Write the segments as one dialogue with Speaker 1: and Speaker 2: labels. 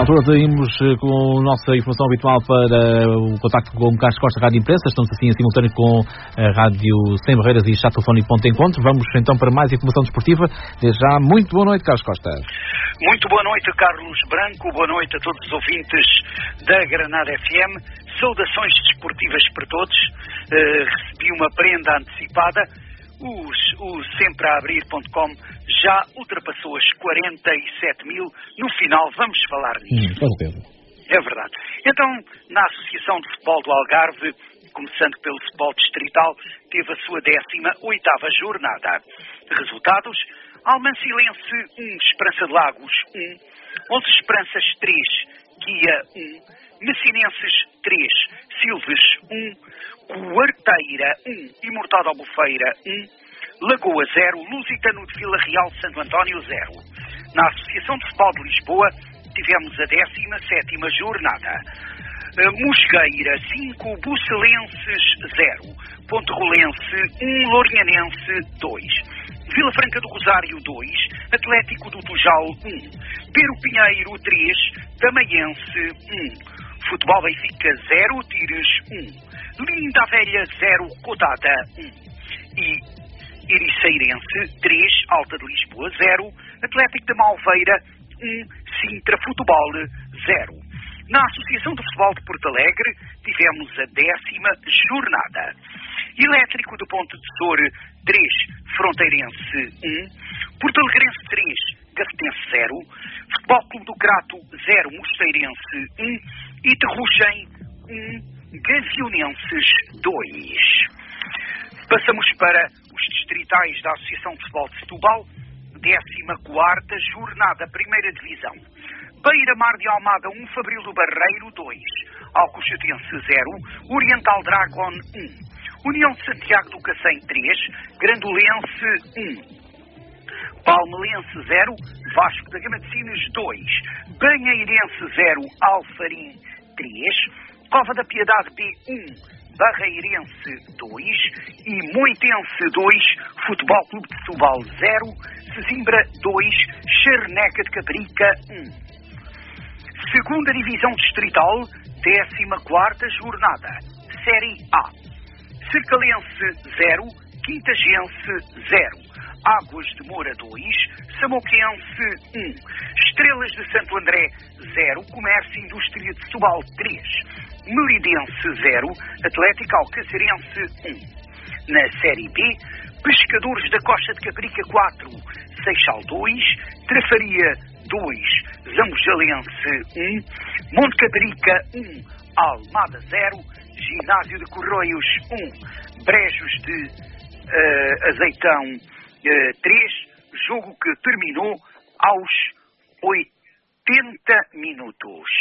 Speaker 1: altura saímos com a nossa informação habitual para o contacto com o Carlos Costa, Rádio Imprensa. Estamos assim em simultâneo com a Rádio Sem Barreiras e Chat Telefónico Ponto de Encontro. Vamos então para mais informação desportiva. Desde já, muito boa noite, Carlos Costa.
Speaker 2: Muito boa noite, Carlos Branco. Boa noite a todos os ouvintes da Granada FM. Saudações desportivas para todos. Recebi uma prenda antecipada. O sempreabrir.com já ultrapassou as 47 mil. No final vamos falar nisso. É verdade. Então, na Associação de Futebol do Algarve, começando pelo futebol distrital, teve a sua 18ª jornada. Resultados: Almansilense 1, Esperança de Lagos 1, 11 Esperanças 3, Guia 1, Messinenses 3, Silves 1, Quarteira 1, Imortal de Albufeira 1, Lagoa 0, Lusitano de Vila Real Santo António 0. Na Associação de Futebol de Lisboa tivemos a 17ª jornada. Mosqueira 5, Bucelenses 0, Ponte Rolense 1, Lourinhanense 2, Vila Franca do Rosário 2, Atlético do Tujal 1, Pero Pinheiro 3, Tamaiense 1, Futebol Benfica 0, Tires 1, Linda Velha 0, Cotada 1 e Ericeirense 3, Alta de Lisboa 0, Atlético de Malveira 1, Sintra Futebol 0. Na Associação de Futebol de Porto Alegre tivemos a 10ª jornada. Elétrico de Ponte de Sor 3, Fronteirense 1, Porto Alegrense 3, Gafetense 0, Futebol Clube do Crato 0, Mosteirense 1 e Terrugem 1, Gavionenses 2. Passamos para os distritais da Associação de Futebol de Setúbal, 14ª jornada, Primeira Divisão. Beira-Mar de Almada 1, Fabril do Barreiro 2, Alcochatense 0, Oriental Dragon 1, União de Santiago do Cacém 3, Grandolense 1, Palmelense 0, Vasco da Gama de Sines 2, Banheirense 0, Alfarim 3, Cova da Piedade B 1, Barreirense 2 e Moitense 2, Futebol Clube de Setúbal 0, Sesimbra 2, Charneca de Caparica 1. Segunda Divisão Distrital, 14ª jornada, Série A. Cercalense 0, Quintagense 0, Águas de Moura 2, Samoquense 1, Estrelas de Santo André 0, Comércio e Indústria de Setúbal 3, Meridense 0, Atlético Alcacerense 1. Na Série B, Pescadores da Costa de Caparica 4, Seixal 2, Trafaria 2, Zambujalense 1, Monte Caparica 1, Almada 0, Ginásio de Correios 1, Brejos de Azeitão 3, jogo que terminou aos 80 minutos.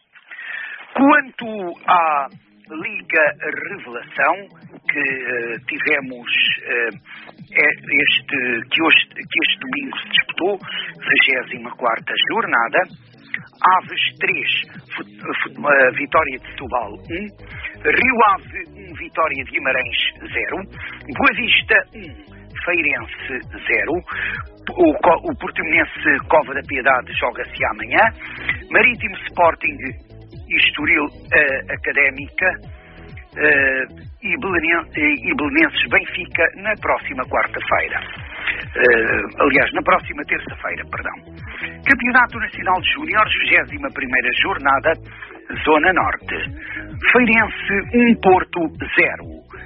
Speaker 2: Quanto à Liga Revelação, que tivemos que este domingo se disputou, 24ª jornada, Aves 3, Vitória de Setúbal 1, Rio Ave 1, Vitória de Guimarães 0, Boa Vista 1, Feirense 0, o Portimonense Cova da Piedade joga-se amanhã, Marítimo Sporting e Estoril Académica e Belenenses Benfica na próxima quarta-feira. Aliás, na próxima terça-feira, perdão. Campeonato Nacional de Júniores, 21ª jornada, Zona Norte. Feirense 1, Porto 0.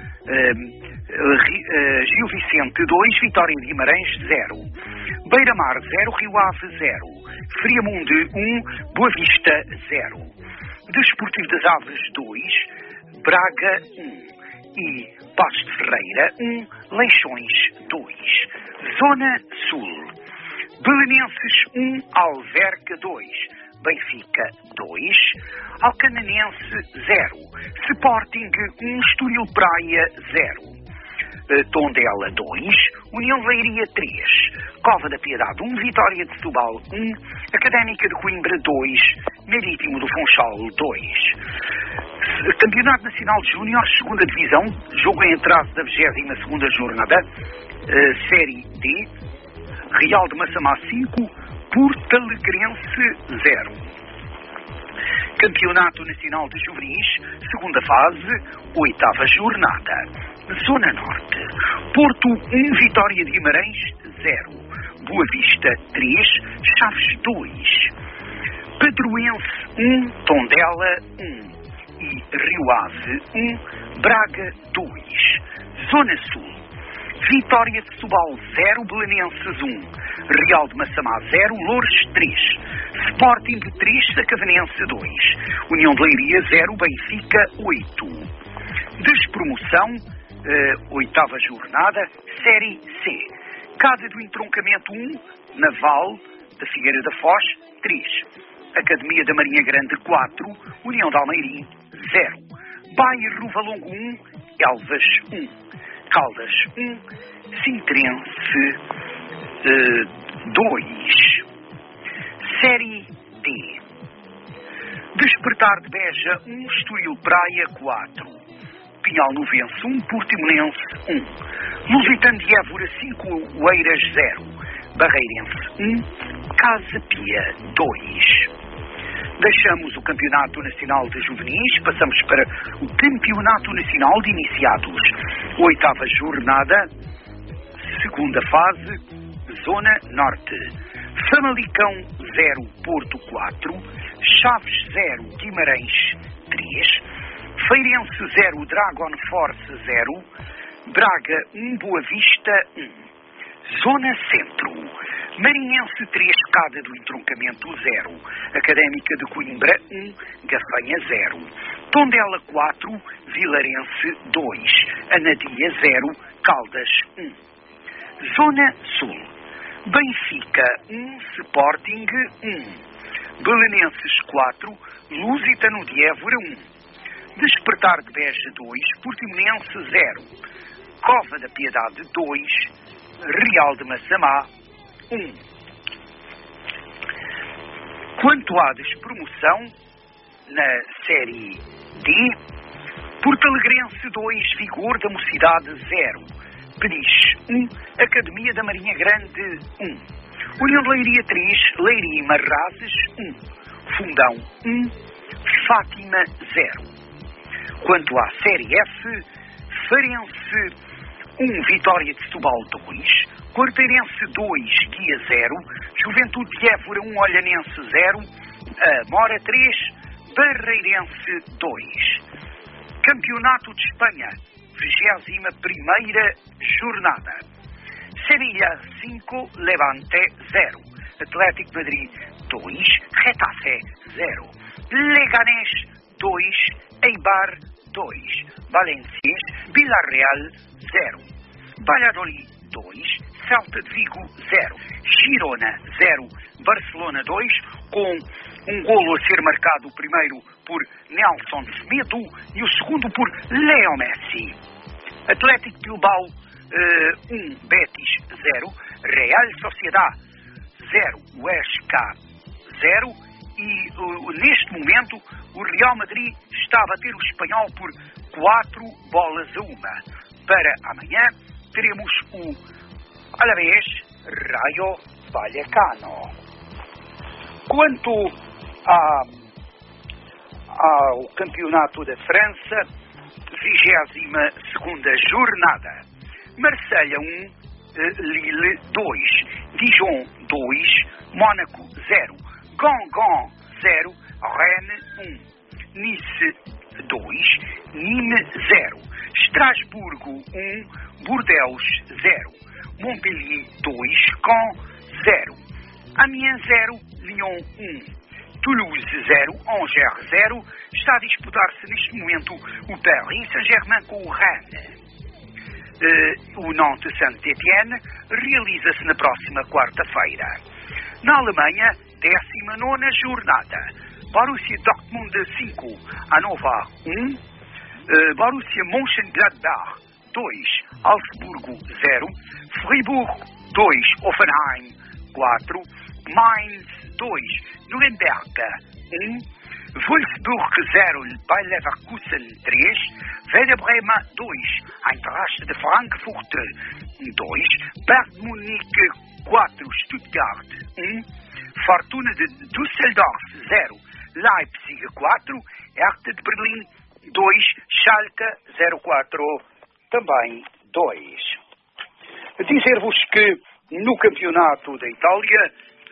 Speaker 2: Gil Vicente 2, Vitória de Guimarães 0. Beira-Mar 0, Rio Ave 0. Friamunde 1, Boa Vista 0. Desportivo das Aves 2, Braga 1 e Passos de Ferreira 1, Leixões 2. Zona Sul, Belenenses 1, Alverca 2, Benfica 2, Alcananense 0, Sporting 1, Estoril Praia 0. Tondela 2, União de Leiria 3, Cova da Piedade 1, Vitória de Setúbal 1, Académica de Coimbra 2, Marítimo do Funchal 2. Campeonato Nacional de Júniores, 2ª Divisão, jogo em atraso da 22ª jornada, Série D, Real de Massamá 5, Portalegrense 0. Campeonato Nacional de Juvenis, segunda fase, 8ª jornada. Zona Norte. Porto 1, Vitória de Guimarães 0. Boa Vista 3, Chaves 2. Pedroense 1, Tondela 1. E Rio Ave 1, Braga 2. Zona Sul. Vitória de Setúbal 0, Belenenses 1. Real de Massamá 0, Loures 3. Sporting 3, Sacavenense 2. União de Leiria 0, Benfica 8. Despromoção, 8ª jornada, Série C. Casa do Entroncamento 1, Naval da Figueira da Foz 3. Academia da Marinha Grande 4, União de Almeirim 0. Bairro Valongo 1, Elvas 1. Caldas 1, Sintrense 2. Série D. Despertar de Beja 1, Estoril Praia 4. Pinhal Novense 1, Portimonense 1. Lusitano de Évora 5, Oeiras 0. Barreirense 1, Casa Pia 2. Deixamos o Campeonato Nacional de Juvenis, passamos para o Campeonato Nacional de Iniciados. 8ª jornada, segunda fase, Zona Norte. Famalicão 0, Porto 4. Chaves 0, Guimarães 3. Feirense 0, Dragon Force 0. Braga 1, Boa Vista 1. Zona Centro. Marinhense 3, Cada do Entroncamento 0. Académica de Coimbra 1, Gafanha 0. Tondela 4, Vilarense 2. Anadia 0, Caldas 1. Zona Sul. Benfica 1, Sporting 1. Belenenses 4, Lusitano de Évora 1. Despertar de Beja 2, Portimonense 0. Cova da Piedade 2, Real de Massamá 1. Quanto à despromoção, na Série D, Portalegrense 2, Vigor da Mocidade 0. Peniche 1, Academia da Marinha Grande 1. União de Leiria 3, Leiria e Marrazes 1. Fundão 1, Fátima 0. Quanto à Série F, Farense 1, Vitória de Setúbal 2. Quarteirense 2, Guia 0, Juventude de Évora 1, Olhanense 0, Mora 3, Barreirense 2. Campeonato de Espanha, 21ª jornada. Sevilha 5, Levante 0, Atlético Madrid 2, Getafe 0, Leganés 2, Eibar 2, Valenciennes, Villarreal 0, Valladolid 2, Celta de Vigo 0, Girona 0, Barcelona 2, com um golo a ser marcado, o primeiro por Nelson Semedo e o segundo por Leo Messi. Atlético Bilbao 1, Betis 0, Real Sociedad 0, Huesca 0 e neste momento o Real Madrid está a bater o Espanhol por 4-1. Para amanhã teremos o Alavés Rayo Vallecano. Quanto ao Campeonato da França, 22ª jornada. Marselha 1, Lille 2, Dijon 2, Mónaco 0, Gangan 0, Rennes 1, Nice 2, Nîmes 0, Estrasburgo 1, Bordeaux 0, Montpellier 2, Caen 0, Amiens 0, Lyon 1, Toulouse 0, Angers 0. Está a disputar-se neste momento o Paris Saint-Germain com o Rennes. O Nantes Saint-Étienne realiza-se na próxima quarta-feira. Na Alemanha, 19ª jornada. Borussia Dortmund 5, Hannover 1, Borussia Mönchengladbach 2, Augsburgo 0, Fribourg 2, Hoffenheim 4, Mainz 2, Nuremberg 1, Wolfsburg 0, Bayer Leverkusen 3, Werder Bremen 2, Eintracht de Frankfurt 2, Bayern Munique 4, Stuttgart 1, Fortuna de Düsseldorf 0, Leipzig 4, Hertha de Berlim 2, Schalke 04 também 2. Dizer-vos que no campeonato da Itália,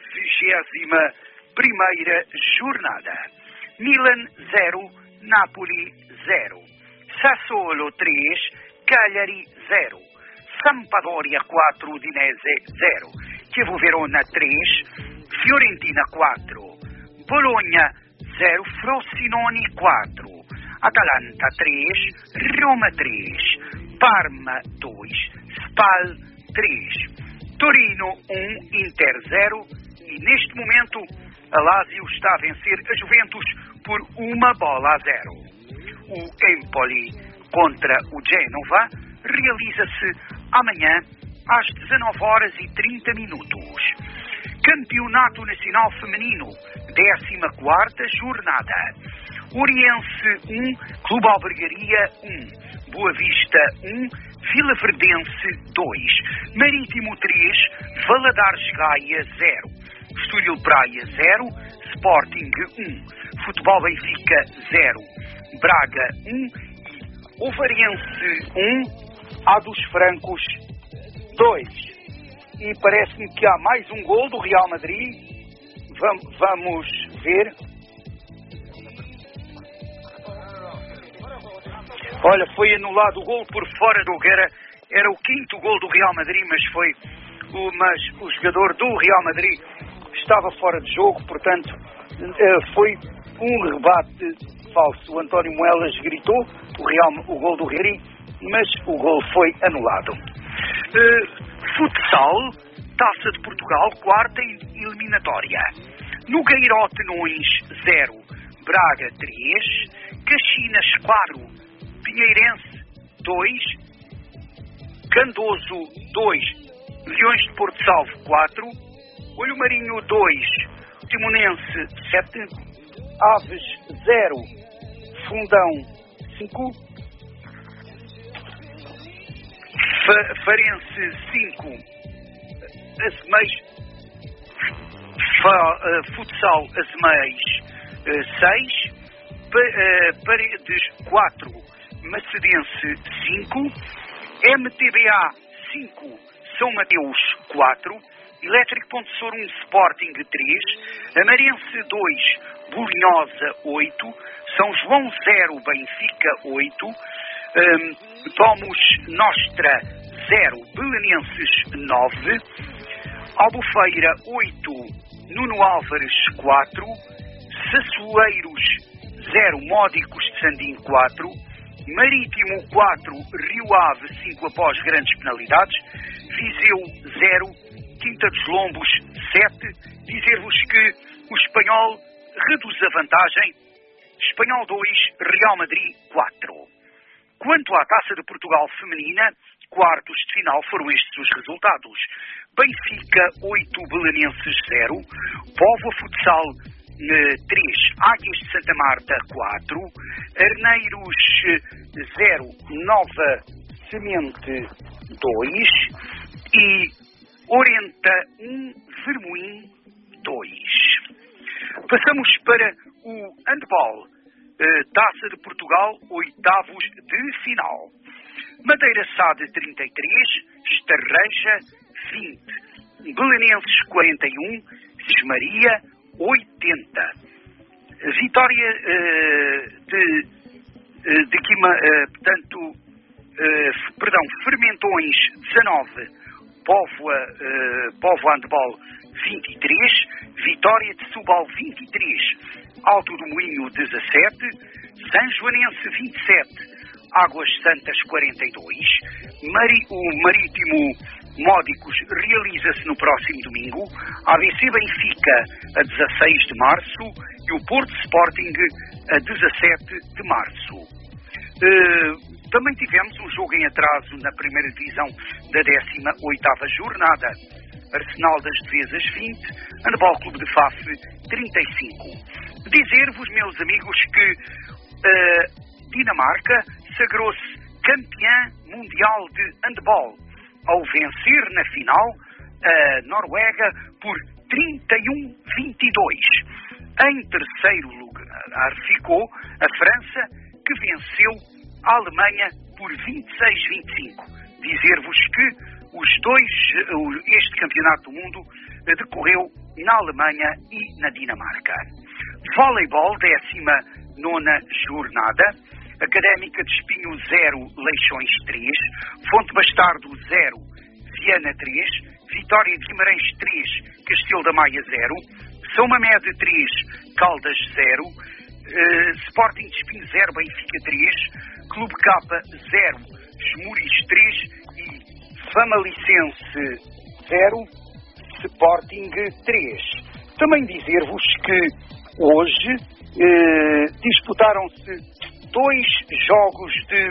Speaker 2: 21ª jornada, Milan 0, Napoli 0, Sassuolo 3, Cagliari 0, Sampdoria 4, Udinese 0, Chievo Verona 3, Fiorentina 4, Bologna 0, Frosinone 4, Atalanta 3, Roma 3, Parma 2, Spal 3, Torino 1, Inter 0 e neste momento a Lazio está a vencer a Juventus por 1-0. O Empoli contra o Génova realiza-se amanhã às 19h30. Campeonato Nacional Feminino, 14ª jornada. Oriense 1, Clube Albergaria 1, Boa Vista 1, Vila Verdense 2, Marítimo 3, Valadares Gaia 0, Estoril Praia 0, Sporting 1, Futebol Benfica 0, Braga 1, Ovarense 1, A dos Francos 2. E parece-me que há mais um gol do Real Madrid. Vamos ver. Olha, foi anulado o gol por fora do Guerra. Era o 5º gol do Real Madrid, mas o jogador do Real Madrid estava fora de jogo, portanto, foi um rebate falso. O António Moelas gritou o gol do Real Madrid, mas o gol foi anulado. Futsal, Taça de Portugal, 4ª eliminatória. Nogueiró Tenões 0, Braga 3, Caxinas 4, Pinheirense 2, Candoso 2, Leões de Porto Salvo 4, Olho Marinho 2, Timonense 7, Aves 0, Fundão 5, Farense 5, Azeméis, Futsal Azeméis 6, Paredes 4, Macedense 5, MTBA 5, São Mateus 4, Elétrico Ponte Sor 1, Sporting 3, Amarense 2, Bolinhosa 8, São João 0, Benfica 8, Domus Nostra 0, Belenenses 9, Albufeira 8, Nuno Álvares 4, Sassueiros 0, Módicos de Sandim 4, Marítimo 4, Rio Ave 5 após grandes penalidades, Viseu 0, Quinta dos Lombos 7. Dizer-vos que o Espanhol reduz a vantagem, Espanhol 2, Real Madrid 4. Quanto à Taça de Portugal feminina, quartos de final foram estes os resultados. Benfica 8, Belenenses 0, Póvoa Futsal 3, Águias de Santa Marta 4, Arneiros 0, Nova Semente 2 e Orenta 1, Vermoim 2. Passamos para o handball. Taça de Portugal, oitavos de final. Madeira Sade 33, Estarreja 20, Belenenses 41, Cismaria 80. Vitória de Guima, Fermentões 19, Póvoa Handball 23, Vitória de Subal 23, Alto do Moinho 17, São Joanense 27, Águas Santas 42, o Marítimo Módicos realiza-se no próximo domingo, ABC Benfica a 16 de março e o Porto Sporting a 17 de março. Também tivemos um jogo em atraso na primeira divisão da 18ª jornada. Arsenal das Devesas 20, Handball Clube de Faf 35. Dizer-vos, meus amigos, que Dinamarca sagrou-se campeã mundial de handball ao vencer na final a Noruega por 31-22. Em terceiro lugar ficou a França, que venceu a Alemanha por 26-25. Dizer-vos que este campeonato do mundo decorreu na Alemanha e na Dinamarca. Voleibol, 19ª jornada. Académica de Espinho 0, Leixões 3. Fonte Bastardo 0, Viana 3. Vitória de Guimarães 3, Castelo da Maia 0. São Mamede 3, Caldas 0. Sporting de Espinho 0, Benfica 3. Clube K 0, Esmuriz 3. E Famalicense 0, Sporting 3. Também dizer-vos que hoje disputaram-se 2 jogos de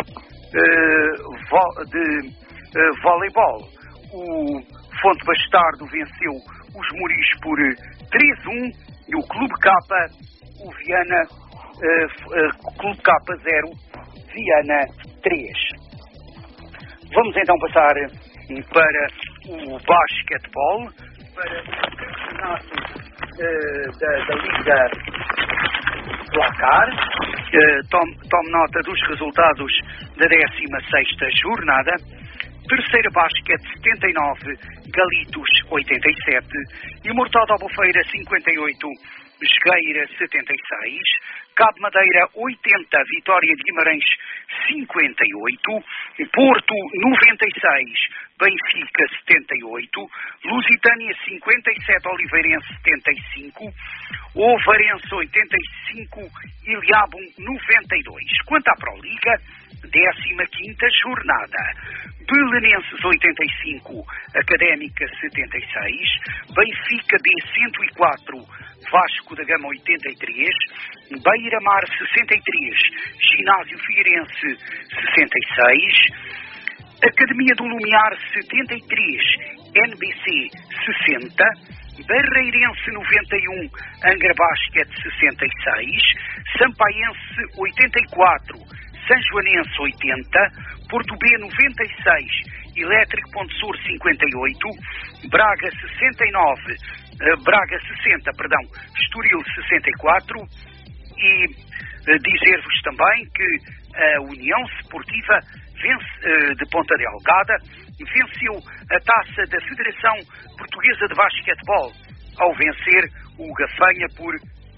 Speaker 2: voleibol. O Fonte Bastardo venceu os Muris por 3-1 e o Clube K, o Viana, Clube K 0, Viana 3. Vamos então passar para o basquetebol, para o campeonato da Liga Placar. Tome nota dos resultados da 16ª jornada. Terceira Basquete 79, Galitos 87, Imortal de Albufeira 58, Esgueira 76, Cabo Madeira 80, Vitória de Guimarães 58, Porto 96, Benfica 78, Lusitânia 57, Oliveirense 75, Ovarense 85, Ilhabum 92. Quanto à Proliga, 15ª jornada. Belenenses 85, Académica 76, Benfica B 104, Vasco da Gama 83, Beira-Mar 63, Ginásio Figueirense 66, Academia do Lumiar 73, NBC 60, Barreirense 91, Angra Basquete 66, Sampaense 84, São Joanense 80, Porto B 96, Elétrico Ponte Sur 58, Braga 69, Braga 60, perdão, Estoril 64 e dizer-vos também que a União Sportiva de Ponta Delgada venceu a taça da Federação Portuguesa de Basquetebol ao vencer o Gafanha por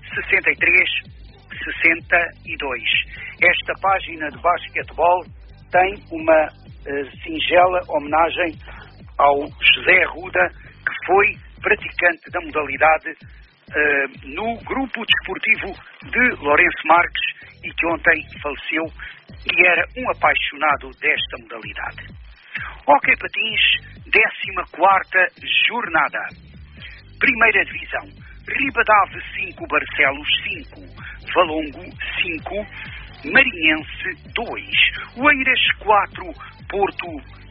Speaker 2: 63-62. Esta página de basquetebol tem uma singela homenagem ao José Arruda, que foi praticante da modalidade no grupo desportivo de Lourenço Marques e que ontem faleceu e era um apaixonado desta modalidade. Hóquei Patins, 14ª jornada. Primeira divisão. Ribadave 5, Barcelos 5, Valongo 5, Marinhense 2, Oeiras 4, Porto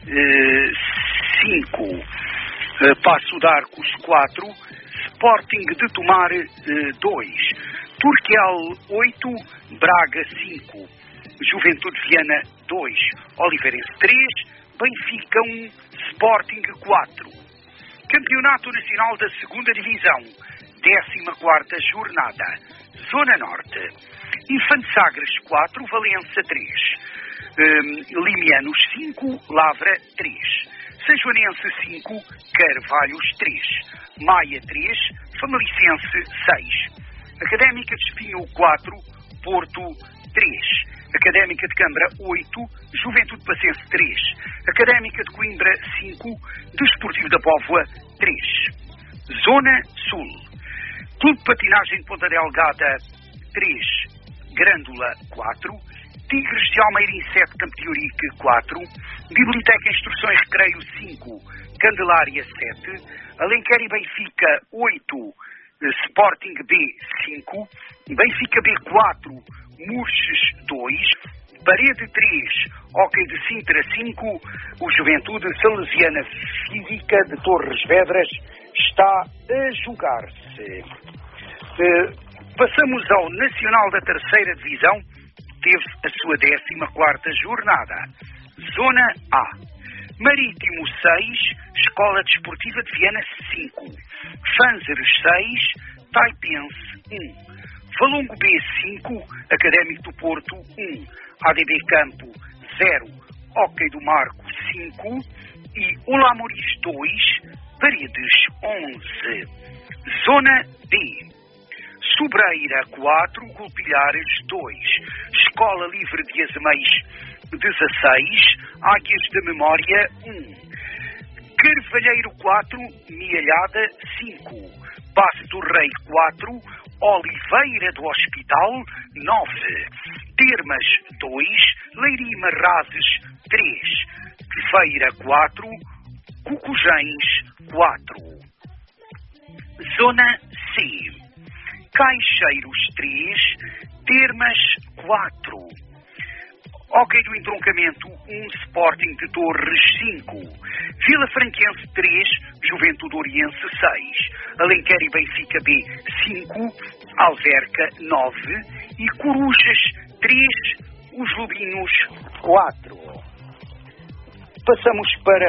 Speaker 2: 5, Passo de Arcos 4, Sporting de Tomar 2, Turquel 8, Braga 5, Juventude Viana 2, Oliveirense 3, Benfica 1, Sporting 4. Campeonato Nacional da 2ª Divisão, 14ª jornada, Zona Norte. Infante Sagres 4, Valença 3, Limianos 5, Lavra 3, São Joanense 5, Carvalhos 3, Maia 3, Famalicense 6, Académica de Espinho 4, Porto 3, Académica de Câmara 8, Juventude Pacense 3, Académica de Coimbra 5, Desportivo da Póvoa 3. Zona Sul. Clube de Patinagem de Ponta Delgada 3, Grândola 4, Tigres de Almeirim 7, Campo de Ourique 4, Biblioteca Instruções Recreio 5, Candelária 7, Alenquer e Benfica 8, Sporting B 5, Benfica B 4, Murches 2, Parede 3, Hóquei de Sintra 5, o Juventude Salesiana Física de Torres Vedras está a jogar-se. Passamos ao Nacional da 3ª Divisão, teve a sua 14ª jornada. Zona A. Marítimo 6, Escola Desportiva de Viana 5, Fanzeres 6, Taipense 1. Valongo B 5, Académico do Porto 1. ADB Campo 0. Hóquei do Marco 5. E Olá Moris 2, Paredes 11. Zona D. Sobreira 4, Golpilhares 2. Escola Livre de Azeméis 16. Águias da Memória 1. Carvalheiro 4, Mialhada 5. Passo do Rei 4, Oliveira do Hospital 9. Termas 2, Leiria Marrazes 3. Feira 4, Cucujães 4. Zona C. Caixeiros 3, Termas 4. Hóquei do Entroncamento 1, Sporting de Torres 5. Vila Franquense 3, Juventude Oriense 6. Alenquer e Benfica B 5, Alverca 9. E Corujas 3, Os Lobinhos 4. Passamos para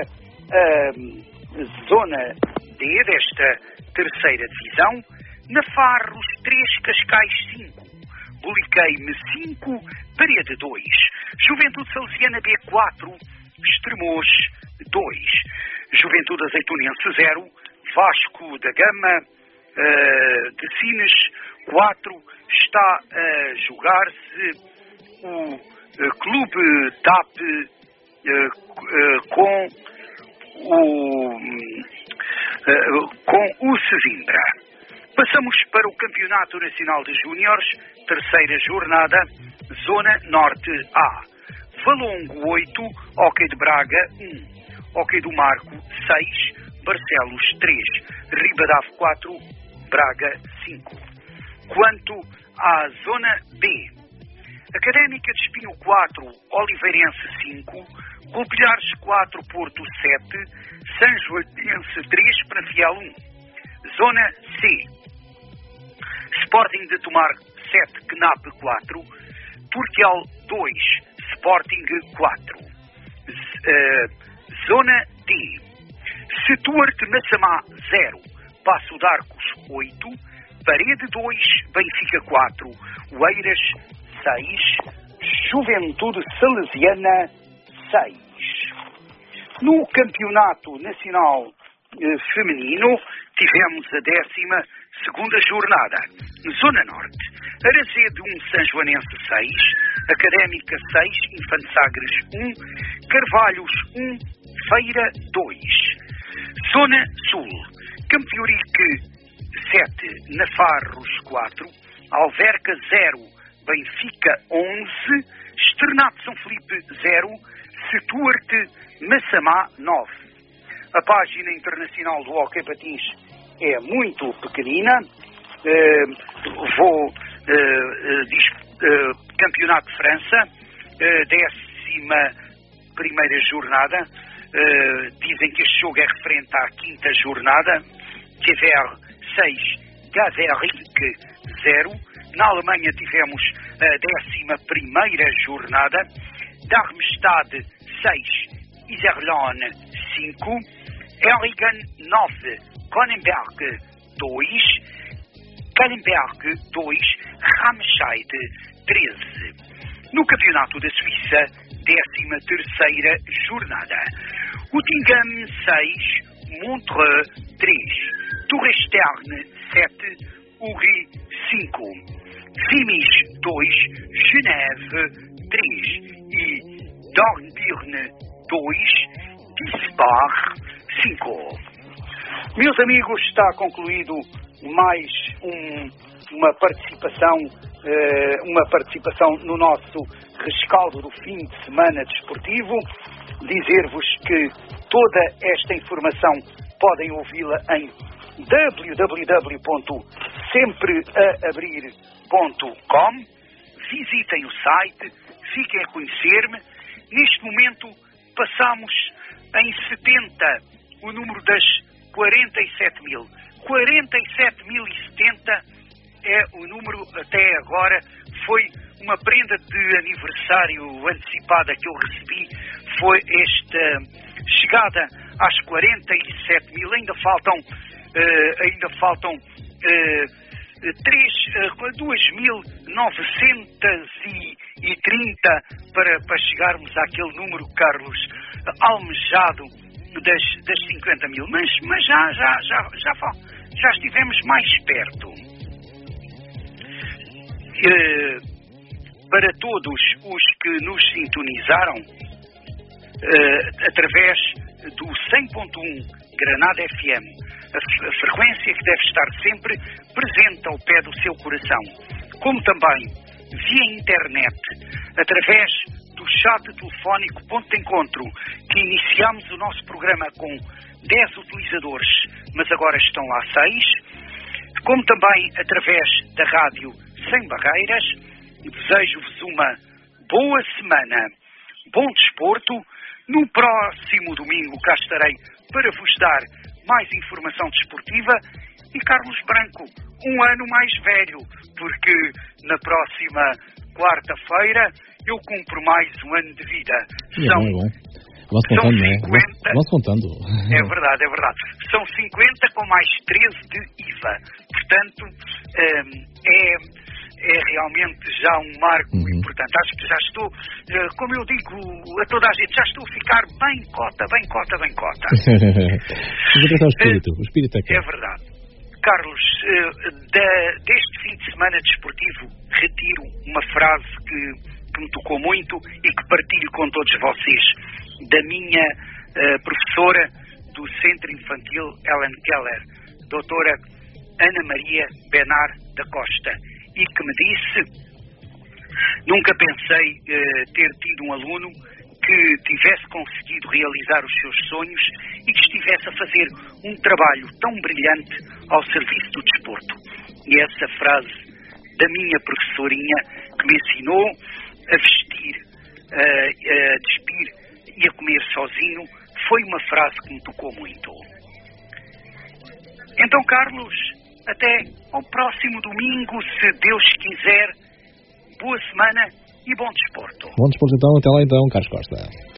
Speaker 2: a Zona D desta terceira divisão. Nafarros 3, Cascais 5. Buliqueime 5, Parede 2. Juventude Salesiana B 4, Estremoz 2. Juventude Azeitonense 0, Vasco da Gama de Sines 4. Está a jogar-se o Clube TAP com o Sesimbra. Passamos para o Campeonato Nacional de Júniores, terceira jornada, Zona Norte A. Valongo 8, Hóquei de Braga 1. Hóquei do Marco 6, Barcelos 3. Ribadave 4, Braga 5. Quanto à Zona B, Académica de Espinho 4, Oliveirense 5. Golpilhares 4, Porto 7. São Joanense 3, Penafiel 1. Zona C. Sporting de Tomar 7, Knapp 4. Turquial 2, Sporting 4. Zona D. Stuart Massamá 0, Passo de Arcos 8. Parede 2, Benfica 4. Oeiras 6. Juventude Salesiana 6. No Campeonato Nacional Feminino tivemos a 12ª jornada. Zona Norte. Arazede 1, São Joanense 6. Académica 6, Infante Sagres 1. Carvalhos 1, Feira 2. Zona Sul. Campiorique 7, Nafarros 4. Alverca 0, Benfica 11. Externato São Felipe 0. Stuart Massamá 9. A página internacional do Hóquei Patins é muito pequenina. Campeonato de França, 11ª jornada. Dizem que este jogo é referente à 5ª jornada. Kever 6, Gaverick 0. Na Alemanha tivemos a 11ª jornada. Darmstadt 6, Iserlohn 5. Erlangen 9, Kronenberg 2, Kallenberg 2, Ramscheid 13. No Campeonato da Suíça, 13ª jornada. Uttingen 6, Montreux 3, Touresterne 7, Uri 5, Vimis 2, Genève 3 e Dornbirn 2, Dispar 5. Meus amigos, está concluído mais uma participação no nosso rescaldo do fim de semana desportivo. Dizer-vos que toda esta informação podem ouvi-la em www.sempreaabrir.com. Visitem o site, fiquem a conhecer-me. Neste momento passamos em 70 o número das 47.000. 47.070 é o número até agora. Foi uma prenda de aniversário antecipada que eu recebi. Foi esta chegada às 47.000. Ainda faltam 2.930 para chegarmos àquele número, Carlos, almejado das 50 mil. Mas já estivemos mais perto. Para todos os que nos sintonizaram através do 100.1 Granada FM, a frequência que deve estar sempre presente ao pé do seu coração, como também via internet, através do chat telefónico Ponto de Encontro, que iniciámos o nosso programa com 10 utilizadores, mas agora estão lá 6, como também através da rádio Sem Barreiras. Desejo-vos uma boa semana, bom desporto. No próximo domingo cá estarei para vos dar mais informação desportiva. E Carlos Branco, um ano mais velho, porque na próxima quarta-feira eu cumpro mais um ano de vida.
Speaker 1: Vão-se contando, não é? Vão-se contando.
Speaker 2: É verdade. São 50 com mais 13 de IVA. Portanto, é realmente já um marco importante. Acho que já estou, como eu digo a toda a gente, já estou a ficar bem cota.
Speaker 1: Mas atenção ao espírito é que...
Speaker 2: É verdade. Carlos, deste fim de semana desportivo, retiro uma frase que me tocou muito e que partilho com todos vocês, da minha professora do Centro Infantil Helen Keller, doutora Ana Maria Benar da Costa, e que me disse: nunca pensei ter tido um aluno que tivesse conseguido realizar os seus sonhos e que estivesse a fazer um trabalho tão brilhante ao serviço do desporto. E essa frase da minha professorinha, que me ensinou a vestir, a despir e a comer sozinho, foi uma frase que me tocou muito. Então, Carlos, até ao próximo domingo, se Deus quiser. Boa semana e bom desporto.
Speaker 1: Bom desporto então, até lá então, Carlos Costa.